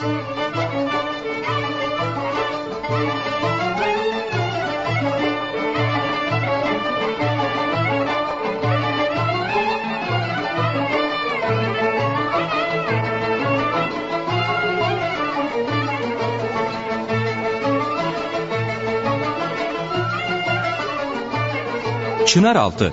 Çınaraltı.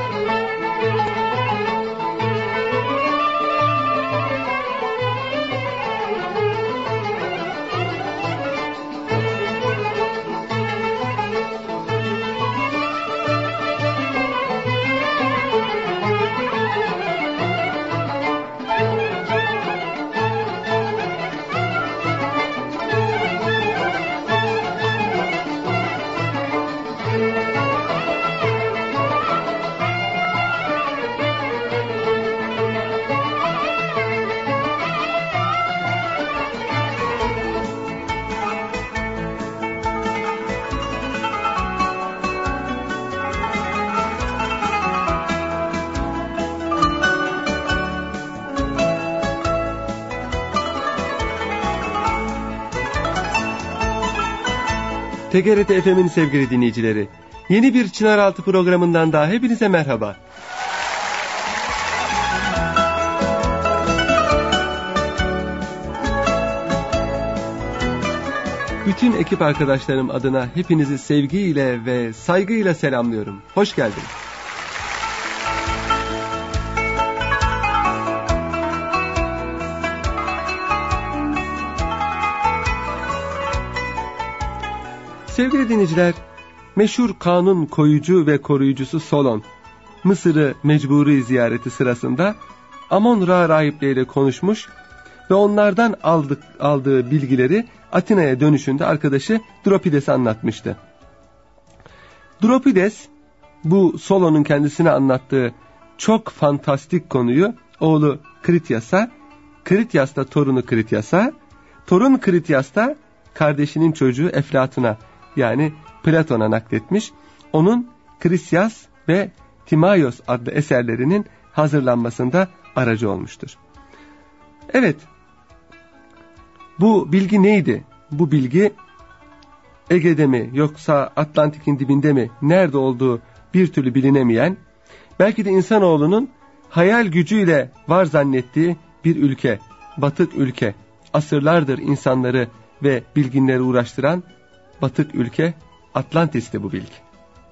TGRT FM'in sevgili dinleyicileri, yeni bir Çınaraltı programından daha hepinize merhaba. Bütün ekip arkadaşlarım adına hepinizi sevgiyle ve saygıyla selamlıyorum. Hoş geldiniz. Sevgili dinleyiciler, meşhur kanun koyucu ve koruyucusu Solon, Mısır'ı mecburi ziyareti sırasında Amon-Ra rahipleriyle konuşmuş ve onlardan aldığı bilgileri Atina'ya dönüşünde arkadaşı Dropides'e anlatmıştı. Dropides, bu Solon'un kendisine anlattığı çok fantastik konuyu oğlu Krityas'a, Krityas da torunu Krityas'a, torun Krityas da kardeşinin çocuğu Eflatun'a, yani Platon'a nakletmiş. Onun Krisyas ve Timaios adlı eserlerinin hazırlanmasında aracı olmuştur. Evet, bu bilgi neydi? Bu bilgi Ege'de mi yoksa Atlantik'in dibinde mi, nerede olduğu bir türlü bilinemeyen, belki de insanoğlunun hayal gücüyle var zannettiği bir ülke, batık ülke, asırlardır insanları ve bilginleri uğraştıran batık ülke Atlantis'ti bu bilgi.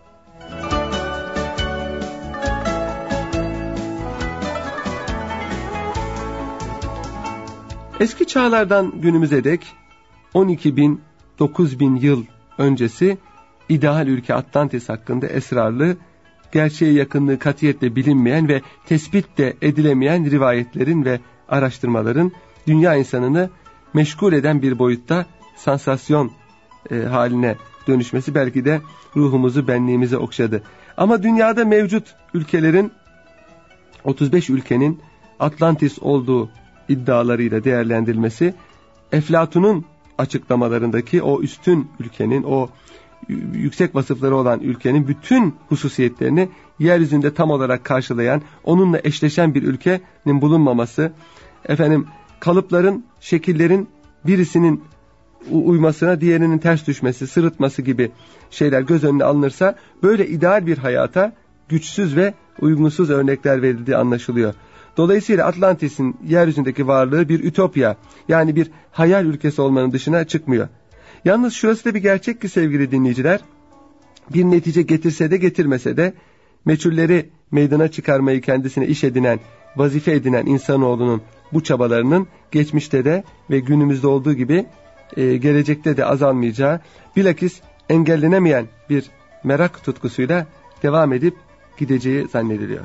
Eski çağlardan günümüze dek 12.000-9.000 yıl öncesi ideal ülke Atlantis hakkında esrarlı, gerçeğe yakınlığı katiyetle bilinmeyen ve tespit de edilemeyen rivayetlerin ve araştırmaların dünya insanını meşgul eden bir boyutta sansasyon haline dönüşmesi belki de ruhumuzu, benliğimizi okşadı. Ama dünyada mevcut ülkelerin, 35 ülkenin Atlantis olduğu iddialarıyla değerlendirilmesi, Eflatun'un açıklamalarındaki o üstün ülkenin, o yüksek vasıfları olan ülkenin bütün hususiyetlerini yeryüzünde tam olarak karşılayan, onunla eşleşen bir ülkenin bulunmaması, kalıpların, şekillerin birisinin uymasına diğerinin ters düşmesi, sırıtması gibi şeyler göz önüne alınırsa, böyle ideal bir hayata güçsüz ve uygunsuz örnekler verildiği anlaşılıyor. Dolayısıyla Atlantis'in yeryüzündeki varlığı bir ütopya, yani bir hayal ülkesi olmanın dışına çıkmıyor. Yalnız şurası da bir gerçek ki sevgili dinleyiciler, bir netice getirse de getirmese de meçhulleri meydana çıkarmayı kendisine iş edinen, vazife edinen insanoğlunun bu çabalarının geçmişte de ve günümüzde olduğu gibi gelecekte de azalmayacağı, bilakis engellenemeyen bir merak tutkusuyla devam edip gideceği zannediliyor.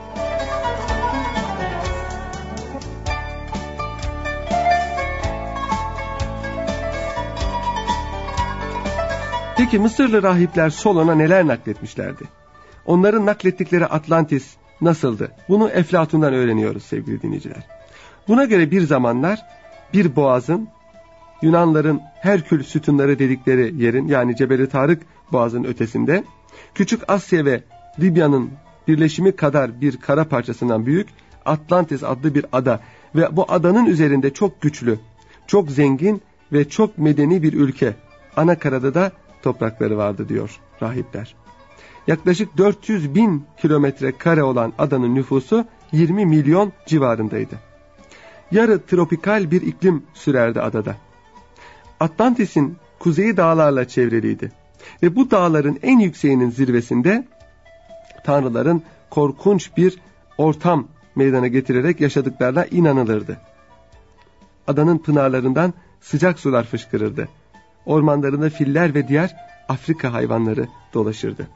Peki Mısırlı rahipler Solon'a neler nakletmişlerdi? Onların naklettikleri Atlantis nasıldı? Bunu Eflatun'dan öğreniyoruz sevgili dinleyiciler. Buna göre bir zamanlar bir boğazın, Yunanların Herkül sütunları dedikleri yerin, yani Cebeli Tarık boğazının ötesinde, Küçük Asya ve Libya'nın birleşimi kadar bir kara parçasından büyük Atlantis adlı bir ada ve bu adanın üzerinde çok güçlü, çok zengin ve çok medeni bir ülke. Anakarada da toprakları vardı diyor rahipler. Yaklaşık 400 bin kilometre kare olan adanın nüfusu 20 milyon civarındaydı. Yarı tropikal bir iklim sürerdi adada. Atlantis'in kuzeyi dağlarla çevriliydi. Ve bu dağların en yükseğinin zirvesinde tanrıların korkunç bir ortam meydana getirerek yaşadıklarına inanılırdı. Adanın pınarlarından sıcak sular fışkırırdı. Ormanlarında filler ve diğer Afrika hayvanları dolaşırdı.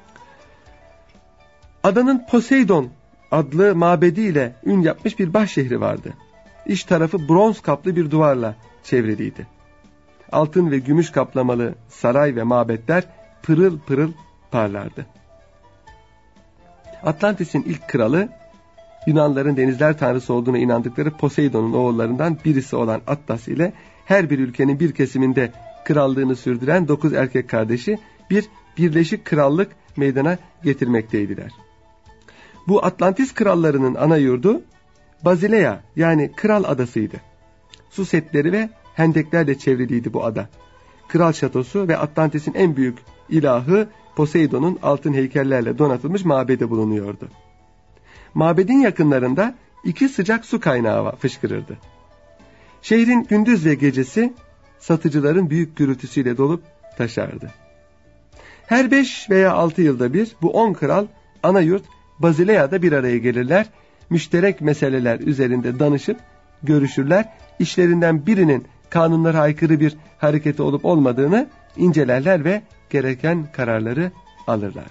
Adanın Poseidon adlı mabediyle ün yapmış bir baş şehri vardı. İç tarafı bronz kaplı bir duvarla çevriliydi. Altın ve gümüş kaplamalı saray ve mabetler pırıl pırıl parlardı. Atlantis'in ilk kralı, Yunanların denizler tanrısı olduğuna inandıkları Poseidon'un oğullarından birisi olan Atlas ile her bir ülkenin bir kesiminde krallığını sürdüren 9 erkek kardeşi bir birleşik krallık meydana getirmekteydiler. Bu Atlantis krallarının ana yurdu Basilea yani Kral Adası'ydı. Su setleri ve hendeklerle çevriliydi bu ada. Kral şatosu ve Atlantis'in en büyük ilahı Poseidon'un altın heykellerle donatılmış mabedi bulunuyordu. Mabedin yakınlarında 2 sıcak su kaynağı fışkırırdı. Şehrin gündüz ve gecesi satıcıların büyük gürültüsüyle dolup taşardı. Her 5 veya 6 yılda bir bu 10 kral ana yurt Basilea'da bir araya gelirler, müşterek meseleler üzerinde danışıp görüşürler, işlerinden birinin kanunlara aykırı bir hareketi olup olmadığını incelerler ve gereken kararları alırlardı.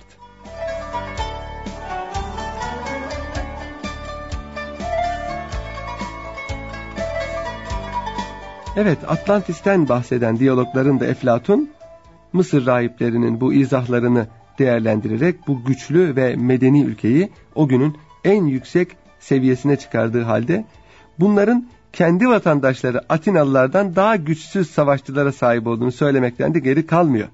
Evet, Atlantis'ten bahseden diyaloglarında Eflatun, Mısır rahiplerinin bu izahlarını değerlendirerek bu güçlü ve medeni ülkeyi o günün en yüksek seviyesine çıkardığı halde bunların kendi vatandaşları Atinalılardan daha güçsüz savaşçılara sahip olduğunu söylemekten de geri kalmıyor.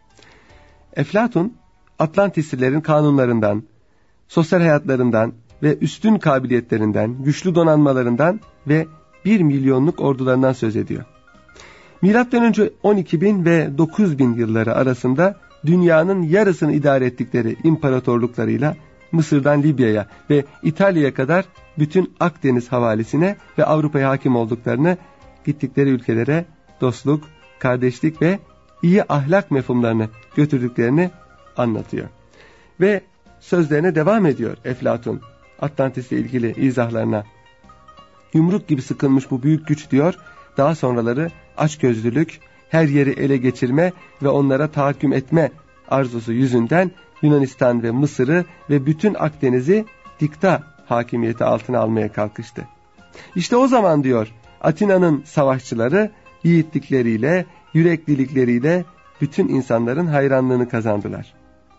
Eflatun, Atlantislilerin kanunlarından, sosyal hayatlarından ve üstün kabiliyetlerinden, güçlü donanmalarından ve 1 milyonluk ordularından söz ediyor. Milattan önce 12.000 ve 9.000 yılları arasında dünyanın yarısını idare ettikleri imparatorluklarıyla Mısır'dan Libya'ya ve İtalya'ya kadar bütün Akdeniz havalisine ve Avrupa'ya hakim olduklarını, gittikleri ülkelere dostluk, kardeşlik ve iyi ahlak mefhumlarını götürdüklerini anlatıyor. Ve sözlerine devam ediyor Eflatun, Atlantis'le ilgili izahlarına. Yumruk gibi sıkılmış bu büyük güç diyor, daha sonraları açgözlülük, her yeri ele geçirme ve onlara tahakküm etme arzusu yüzünden Yunanistan ve Mısır'ı ve bütün Akdeniz'i dikta hakimiyeti altına almaya kalkıştı. İşte o zaman diyor Atina'nın savaşçıları yiğitlikleriyle, yüreklilikleriyle bütün insanların hayranlığını kazandılar.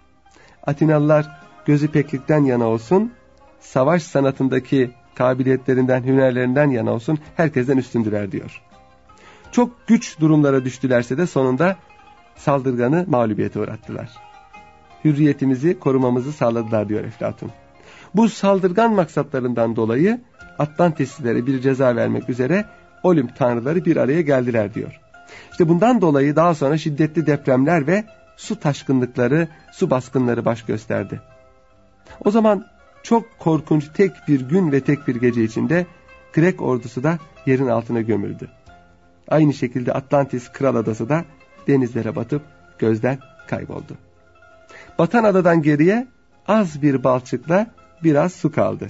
Atinalılar gözü peklikten yana olsun, savaş sanatındaki kabiliyetlerinden, hünerlerinden yana olsun, herkesten üstündüler diyor. Çok güç durumlara düştülerse de sonunda saldırganı mağlubiyete uğrattılar. Hürriyetimizi korumamızı sağladılar diyor Eflatun. Bu saldırgan maksatlarından dolayı Atlantislilere bir ceza vermek üzere Olimp tanrıları bir araya geldiler diyor. İşte bundan dolayı daha sonra şiddetli depremler ve su taşkınlıkları, su baskınları baş gösterdi. O zaman çok korkunç tek bir gün ve tek bir gece içinde Grek ordusu da yerin altına gömüldü. Aynı şekilde Atlantis Kral Adası da denizlere batıp gözden kayboldu. Batan adadan geriye az bir balçıkla biraz su kaldı.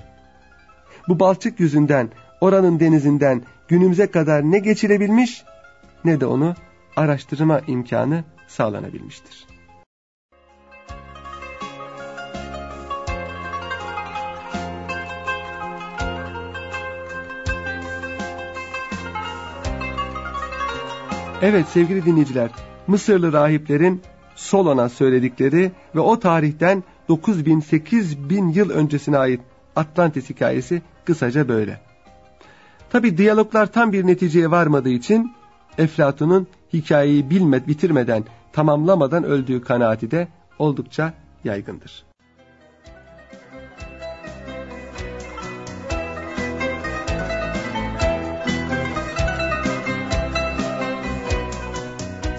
Bu balçık yüzünden oranın denizinden günümüze kadar ne geçilebilmiş ne de onu araştırma imkanı sağlanabilmiştir. Evet sevgili dinleyiciler, Mısırlı rahiplerin Solon'a söyledikleri ve o tarihten 9.000-8.000 yıl öncesine ait Atlantis hikayesi kısaca böyle. Tabi diyaloglar tam bir neticeye varmadığı için Eflatun'un hikayeyi bitirmeden, tamamlamadan öldüğü kanaati de oldukça yaygındır.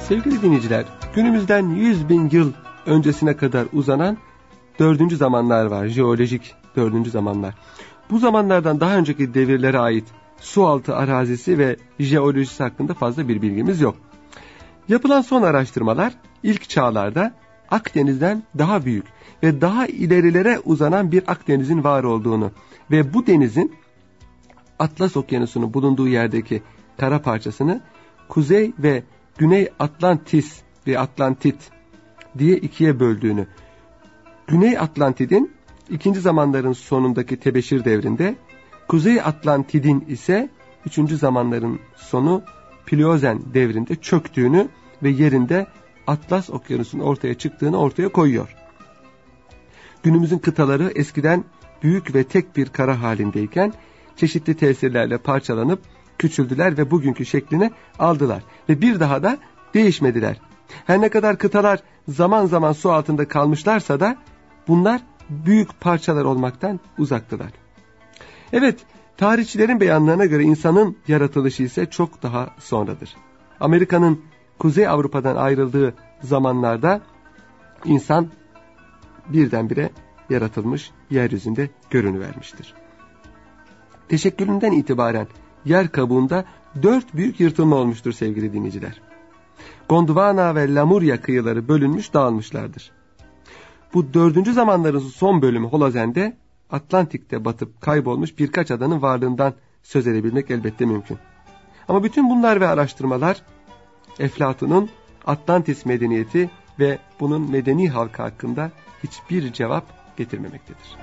Sevgili dinleyiciler, günümüzden 100.000 yıl öncesine kadar uzanan 4. zamanlar var. Jeolojik 4. zamanlar. Bu zamanlardan daha önceki devirlere ait sualtı arazisi ve jeolojisi hakkında fazla bir bilgimiz yok. Yapılan son araştırmalar ilk çağlarda Akdeniz'den daha büyük ve daha ilerilere uzanan bir Akdeniz'in var olduğunu ve bu denizin Atlas Okyanusu'nun bulunduğu yerdeki kara parçasını Kuzey ve Güney Atlantis ve Atlantit diye ikiye böldüğünü, Güney Atlantid'in 2. zamanların sonundaki tebeşir devrinde, Kuzey Atlantid'in ise 3. zamanların sonu Pliyozen devrinde çöktüğünü ve yerinde Atlas Okyanusu'nun ortaya çıktığını ortaya koyuyor. Günümüzün kıtaları eskiden büyük ve tek bir kara halindeyken çeşitli tesirlerle parçalanıp küçüldüler ve bugünkü şeklini aldılar ve bir daha da değişmediler. Her ne kadar kıtalar zaman zaman su altında kalmışlarsa da bunlar büyük parçalar olmaktan uzaktılar. Evet, tarihçilerin beyanlarına göre insanın yaratılışı ise çok daha sonradır. Amerika'nın Kuzey Avrupa'dan ayrıldığı zamanlarda insan birdenbire yaratılmış, yeryüzünde görünüvermiştir. Teşekkülünden itibaren yer kabuğunda 4 büyük yırtılma olmuştur sevgili dinleyiciler. Gondwana ve Lamurya kıyıları bölünmüş, dağılmışlardır. Bu 4. zamanların son bölümü Holozen'de Atlantik'te batıp kaybolmuş birkaç adanın varlığından söz edebilmek elbette mümkün. Ama bütün bunlar ve araştırmalar Eflatun'un Atlantis medeniyeti ve bunun medeni halkı hakkında hiçbir cevap getirmemektedir.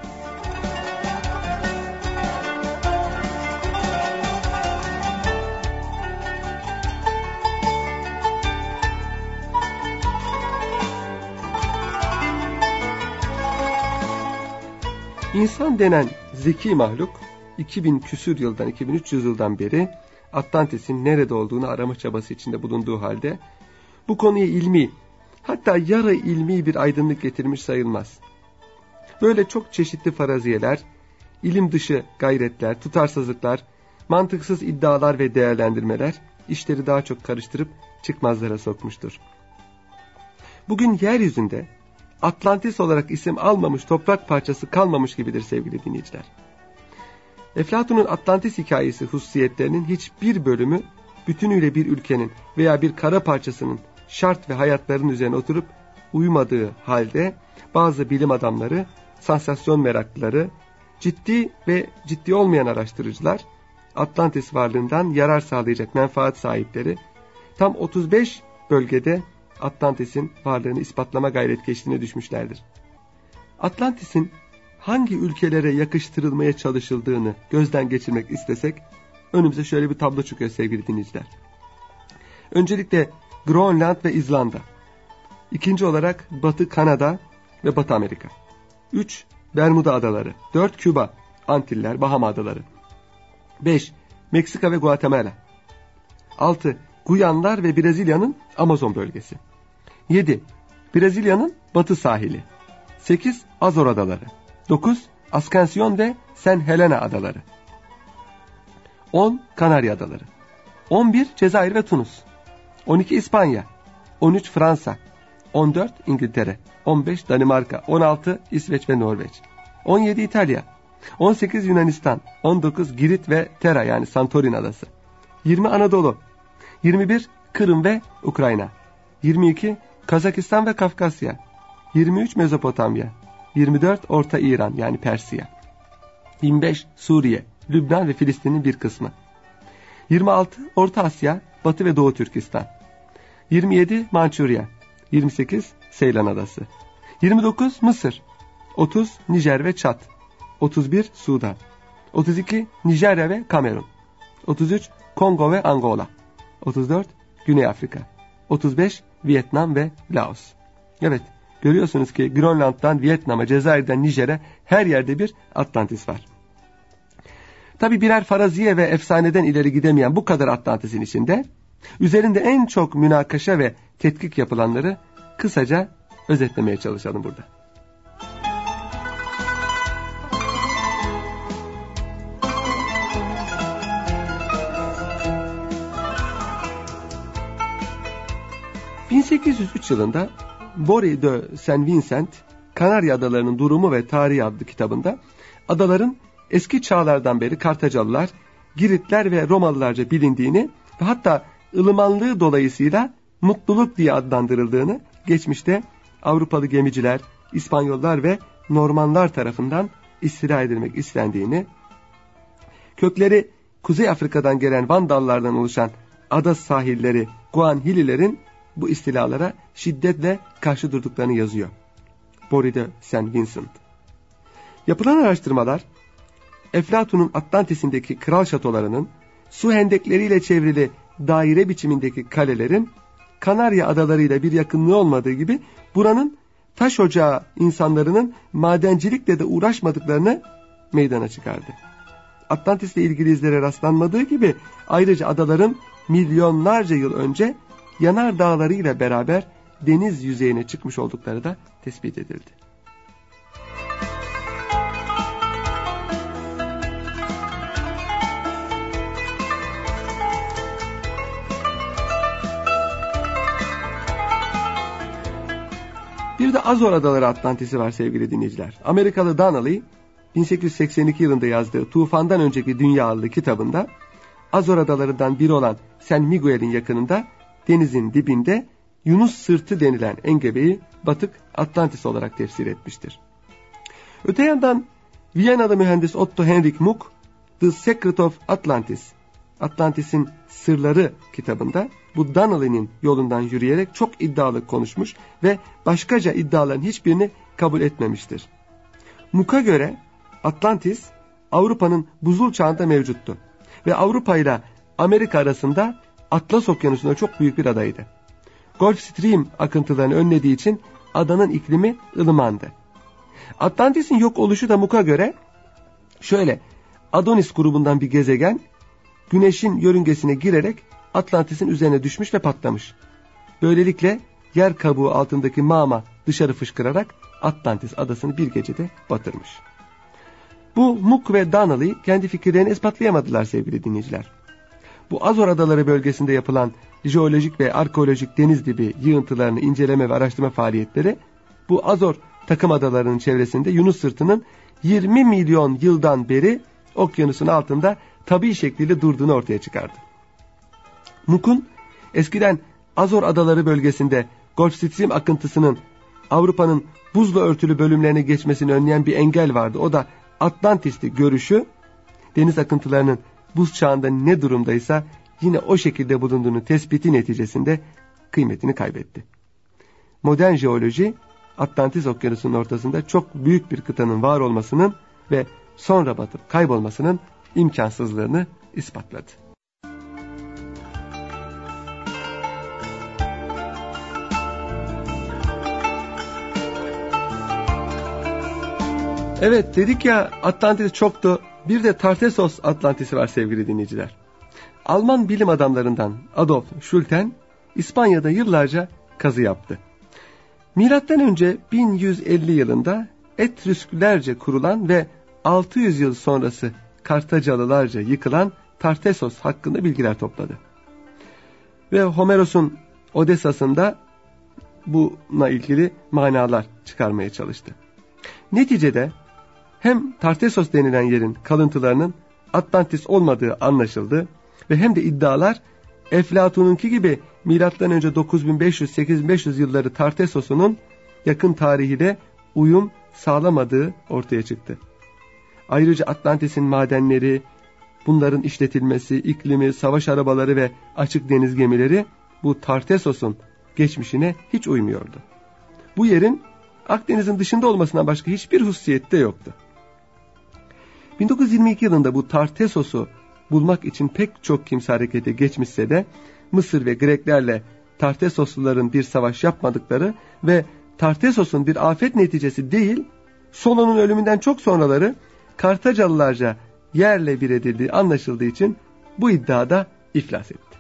İnsan denen zeki mahluk 2000 küsür yıldan 2300 yıldan beri Atlantis'in nerede olduğunu arama çabası içinde bulunduğu halde bu konuya ilmi, hatta yarı ilmi bir aydınlık getirmiş sayılmaz. Böyle çok çeşitli faraziyeler, ilim dışı gayretler, tutarsızlıklar, mantıksız iddialar ve değerlendirmeler işleri daha çok karıştırıp çıkmazlara sokmuştur. Bugün yeryüzünde Atlantis olarak isim almamış toprak parçası kalmamış gibidir sevgili dinleyiciler. Eflatun'un Atlantis hikayesi hususiyetlerinin hiçbir bölümü bütünüyle bir ülkenin veya bir kara parçasının şart ve hayatlarının üzerine oturup uymadığı halde bazı bilim adamları, sansasyon meraklıları, ciddi ve ciddi olmayan araştırıcılar, Atlantis varlığından yarar sağlayacak menfaat sahipleri tam 35 bölgede Atlantis'in varlığını ispatlama gayretkeşliğine düşmüşlerdir. Atlantis'in hangi ülkelere yakıştırılmaya çalışıldığını gözden geçirmek istesek önümüze şöyle bir tablo çıkıyor sevgili dinleyiciler. Öncelikle Grönland ve İzlanda. İkinci olarak Batı Kanada ve Batı Amerika. 3. Bermuda Adaları. 4. Küba, Antiller, Bahama Adaları. 5. Meksika ve Guatemala. 6. Guyanlar ve Brezilya'nın Amazon bölgesi. 7. Brezilya'nın batı sahili. 8. Azor Adaları. 9. Ascension ve San Helena Adaları. 10. Kanarya Adaları. 11. Cezayir ve Tunus. 12. İspanya. 13. Fransa. 14. İngiltere. 15. Danimarka. 16. İsveç ve Norveç. 17. İtalya. 18. Yunanistan. 19. Girit ve Tera yani Santorin Adası. 20. Anadolu. 21. Kırım ve Ukrayna. 22. Kazakistan ve Kafkasya. 23. Mezopotamya. 24. Orta İran yani Persiya. 25. Suriye, Lübnan ve Filistin'in bir kısmı. 26. Orta Asya, Batı ve Doğu Türkistan. 27. Mançurya. 28. Seylan Adası. 29. Mısır. 30. Nijer ve Çad. 31. Sudan. 32. Nijerya ve Kamerun. 33. Kongo ve Angola. 34. Güney Afrika. 35. Vietnam ve Laos. Evet, görüyorsunuz ki Grönland'dan Vietnam'a, Cezayir'den Nijer'e her yerde bir Atlantis var. Tabi birer faraziye ve efsaneden ileri gidemeyen bu kadar Atlantis'in içinde üzerinde en çok münakaşa ve tetkik yapılanları kısaca özetlemeye çalışalım burada. 1803 yılında Boris de Saint Vincent, Kanarya Adaları'nın Durumu ve Tarihi adlı kitabında adaların eski çağlardan beri Kartacalılar, Giritler ve Romalılarca bilindiğini ve hatta ılımanlığı dolayısıyla mutluluk diye adlandırıldığını, geçmişte Avrupalı gemiciler, İspanyollar ve Normanlar tarafından istila edilmek istendiğini, kökleri Kuzey Afrika'dan gelen Vandallardan oluşan ada sahilleri Guanhililerin bu istilalara şiddetle karşı durduklarını yazıyor Boris de Saint Vincent. Yapılan araştırmalar, Eflatun'un Atlantis'indeki kral şatolarının, su hendekleriyle çevrili daire biçimindeki kalelerin, Kanarya adalarıyla bir yakınlığı olmadığı gibi buranın taş ocağı insanlarının madencilikle de uğraşmadıklarını meydana çıkardı. Atlantis'le ilgili izlere rastlanmadığı gibi ayrıca adaların milyonlarca yıl önce yanar dağlarıyla beraber deniz yüzeyine çıkmış oldukları da tespit edildi. Bir de Azor Adaları Atlantis'i var sevgili dinleyiciler. Amerikalı Donnelly 1882 yılında yazdığı Tufandan Önceki Dünya adlı kitabında Azor Adaları'ndan biri olan San Miguel'in yakınında denizin dibinde Yunus Sırtı denilen engebeyi batık Atlantis olarak tefsir etmiştir. Öte yandan Viyana'da mühendis Otto Henrik Muck The Secret of Atlantis, Atlantis'in Sırları kitabında bu Donnelly'nin yolundan yürüyerek çok iddialı konuşmuş ve başkaca iddiaların hiçbirini kabul etmemiştir. Muck'a göre Atlantis Avrupa'nın buzul çağında mevcuttu ve Avrupa ile Amerika arasında Atlas Okyanusu'nda çok büyük bir adaydı. Gulf Stream akıntılarını önlediği için adanın iklimi ılımandı. Atlantis'in yok oluşu da Muck'a göre şöyle: Adonis grubundan bir gezegen Güneş'in yörüngesine girerek Atlantis'in üzerine düşmüş ve patlamış. Böylelikle yer kabuğu altındaki mağma dışarı fışkırarak Atlantis adasını bir gecede batırmış. Bu Muck ve Donnelly kendi fikirlerini ispatlayamadılar sevgili dinleyiciler. Bu Azor Adaları bölgesinde yapılan jeolojik ve arkeolojik deniz dibi yığıntılarını inceleme ve araştırma faaliyetleri bu Azor takım adalarının çevresinde Yunus Sırtı'nın 20 milyon yıldan beri okyanusun altında tabii şekliyle durduğunu ortaya çıkardı. Muck'un eskiden Azor Adaları bölgesinde Gulf Stream akıntısının Avrupa'nın buzla örtülü bölümlerine geçmesini önleyen bir engel vardı. O da Atlantis'ti görüşü, deniz akıntılarının buz çağında ne durumdaysa yine o şekilde bulunduğunu tespiti neticesinde kıymetini kaybetti. Modern jeoloji Atlantis Okyanusu'nun ortasında çok büyük bir kıtanın var olmasının ve sonra batıp kaybolmasının imkansızlığını ispatladı. Evet, dedik ya Atlantis çoktu. Bir de Tartessos Atlantis'i var sevgili dinleyiciler. Alman bilim adamlarından Adolf Schulten İspanya'da yıllarca kazı yaptı. Milattan önce 1150 yılında Etrüsklerce kurulan ve 600 yıl sonrası Kartacalılarca yıkılan Tartessos hakkında bilgiler topladı. Ve Homeros'un Odessa'sında buna ilgili manalar çıkarmaya çalıştı. Neticede hem Tartessos denilen yerin kalıntılarının Atlantis olmadığı anlaşıldı ve hem de iddialar Eflatun'unki gibi milattan önce 9500-8500 yılları Tartessos'unun yakın tarihiyle uyum sağlamadığı ortaya çıktı. Ayrıca Atlantis'in madenleri, bunların işletilmesi, iklimi, savaş arabaları ve açık deniz gemileri bu Tartessos'un geçmişine hiç uymuyordu. Bu yerin Akdeniz'in dışında olmasından başka hiçbir hususiyeti de yoktu. 1922 yılında bu Tartessos'u bulmak için pek çok kimse harekete geçmişse de Mısır ve Greklerle Tartessosluların bir savaş yapmadıkları ve Tartessos'un bir afet neticesi değil, Solon'un ölümünden çok sonraları Kartacalılarca yerle bir edildiği anlaşıldığı için bu iddiada iflas etti.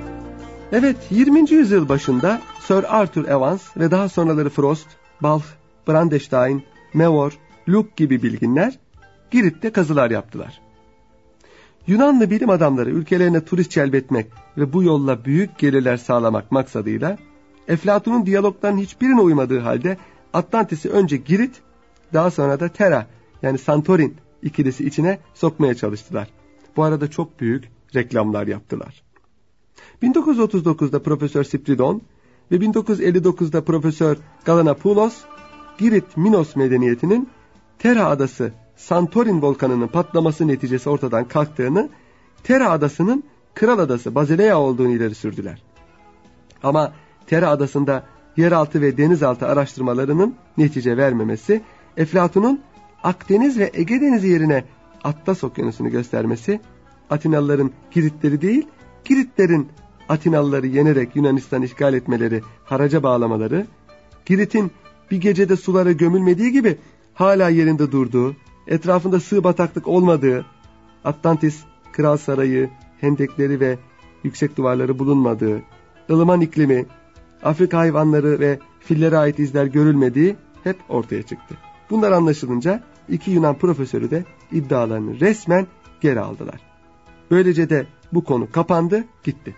Evet, 20. yüzyıl başında Sir Arthur Evans ve daha sonraları Frost, Balch Brandenstein, Mevor, Luke gibi bilginler Girit'te kazılar yaptılar. Yunanlı bilim adamları ülkelerine turist celbetmek ve bu yolla büyük gelirler sağlamak maksadıyla Eflatun'un diyaloglarının hiçbirine uymadığı halde Atlantis'i önce Girit, daha sonra da Thera yani Santorin ikilisi içine sokmaya çalıştılar. Bu arada çok büyük reklamlar yaptılar. 1939'da Profesör Spridon ve 1959'da Profesör Galanopoulos, Girit-Minos medeniyetinin Thera adası Santorin volkanının patlaması neticesi ortadan kalktığını, Thera adasının Kral Adası Basileia olduğunu ileri sürdüler. Ama Thera adasında yeraltı ve denizaltı araştırmalarının netice vermemesi, Eflatun'un Akdeniz ve Ege Denizi yerine Atlas Okyanusu'nu göstermesi, Atinalıların Giritleri değil, Giritlerin Atinalıları yenerek Yunanistan işgal etmeleri, haraca bağlamaları, Girit'in bir gecede sulara gömülmediği gibi hala yerinde durduğu, etrafında sığ bataklık olmadığı, Atlantis, Kral Sarayı, hendekleri ve yüksek duvarları bulunmadığı, ılıman iklimi, Afrika hayvanları ve fillere ait izler görülmediği hep ortaya çıktı. Bunlar anlaşılınca iki Yunan profesörü de iddialarını resmen geri aldılar. Böylece de bu konu kapandı, gitti.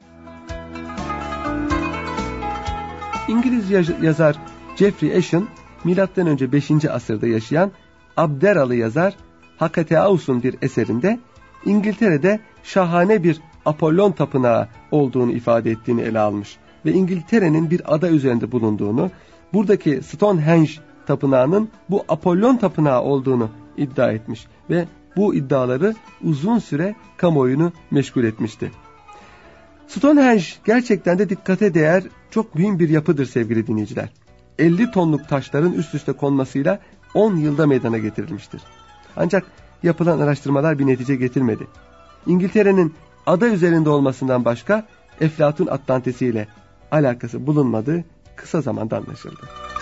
İngiliz yazar Geoffrey Ash'ın M.Ö. 5. asırda yaşayan Abderalı yazar Hakateaus'un bir eserinde İngiltere'de şahane bir Apollon tapınağı olduğunu ifade ettiğini ele almış ve İngiltere'nin bir ada üzerinde bulunduğunu, buradaki Stonehenge tapınağının bu Apollon tapınağı olduğunu iddia etmiş ve bu iddiaları uzun süre kamuoyunu meşgul etmişti. Stonehenge gerçekten de dikkate değer çok mühim bir yapıdır sevgili dinleyiciler. 50 tonluk taşların üst üste konmasıyla 10 yılda meydana getirilmiştir. Ancak yapılan araştırmalar bir netice getirmedi. İngiltere'nin ada üzerinde olmasından başka Eflatun Atlantisi ile alakası bulunmadığı kısa zamanda anlaşıldı.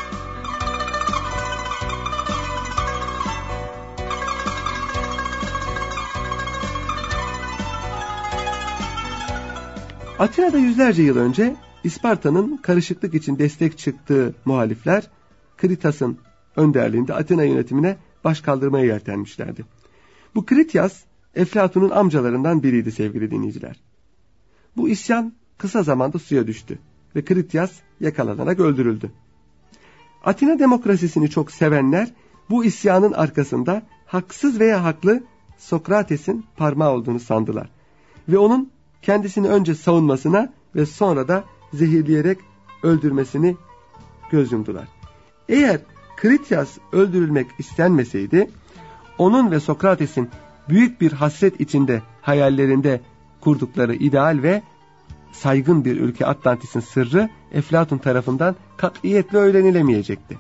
Atina'da yüzlerce yıl önce İsparta'nın karışıklık için destek çıktığı muhalifler Kritas'ın önderliğinde Atina yönetimine başkaldırmaya yeltenmişlerdi. Bu Krityas Eflatun'un amcalarından biriydi sevgili dinleyiciler. Bu isyan kısa zamanda suya düştü ve Krityas yakalanarak öldürüldü. Atina demokrasisini çok sevenler bu isyanın arkasında haksız veya haklı Sokrates'in parmağı olduğunu sandılar ve onun kendisini önce savunmasına ve sonra da zehirleyerek öldürmesini göz yumdular. Eğer Krityas öldürülmek istenmeseydi, onun ve Sokrates'in büyük bir hasret içinde hayallerinde kurdukları ideal ve saygın bir ülke Atlantis'in sırrı Eflatun tarafından katiyetle öğrenilemeyecekti.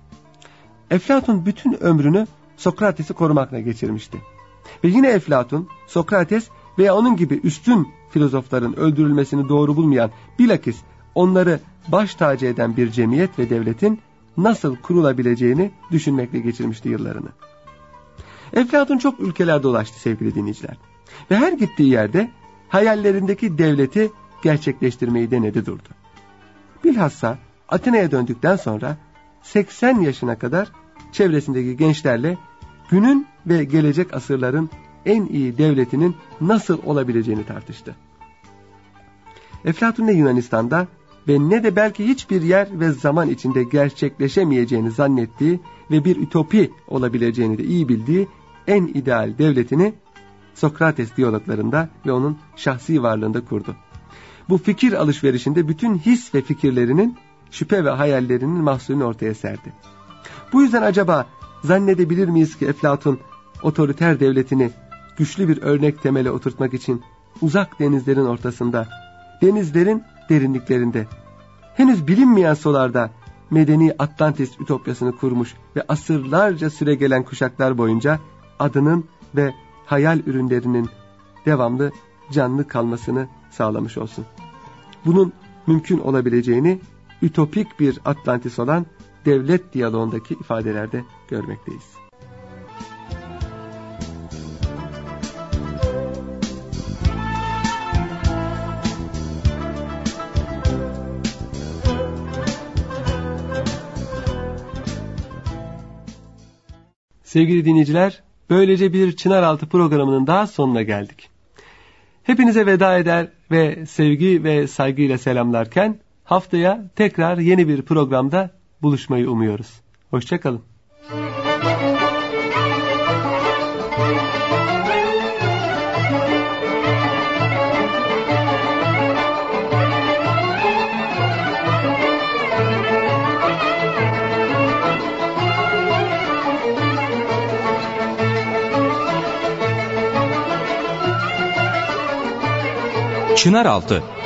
Eflatun bütün ömrünü Sokrates'i korumakla geçirmişti. Ve yine Eflatun, Sokrates veya onun gibi üstün filozofların öldürülmesini doğru bulmayan, bilakis onları baş tacı eden bir cemiyet ve devletin nasıl kurulabileceğini düşünmekle geçirmişti yıllarını. Eflatun çok ülkeler dolaştı sevgili dinleyiciler. Ve her gittiği yerde hayallerindeki devleti gerçekleştirmeyi denedi durdu. Bilhassa Atina'ya döndükten sonra 80 yaşına kadar çevresindeki gençlerle günün ve gelecek asırların en iyi devletinin nasıl olabileceğini tartıştı. Eflatun ne Yunanistan'da ve ne de belki hiçbir yer ve zaman içinde gerçekleşemeyeceğini zannettiği ve bir ütopi olabileceğini de iyi bildiği en ideal devletini Sokrates diyaloglarında ve onun şahsi varlığında kurdu. Bu fikir alışverişinde bütün his ve fikirlerinin, şüphe ve hayallerinin mahsulünü ortaya serdi. Bu yüzden acaba zannedebilir miyiz ki Eflatun otoriter devletini güçlü bir örnek temele oturtmak için uzak denizlerin ortasında, denizlerin derinliklerinde, henüz bilinmeyen sularda medeni Atlantis ütopyasını kurmuş ve asırlarca süregelen kuşaklar boyunca adının ve hayal ürünlerinin devamlı canlı kalmasını sağlamış olsun. Bunun mümkün olabileceğini ütopik bir Atlantis olan devlet diyaloğundaki ifadelerde görmekteyiz. Sevgili dinleyiciler, böylece bir Çınaraltı programının daha sonuna geldik. Hepinize veda eder ve sevgi ve saygıyla selamlarken haftaya tekrar yeni bir programda buluşmayı umuyoruz. Hoşça kalın. Çınaraltı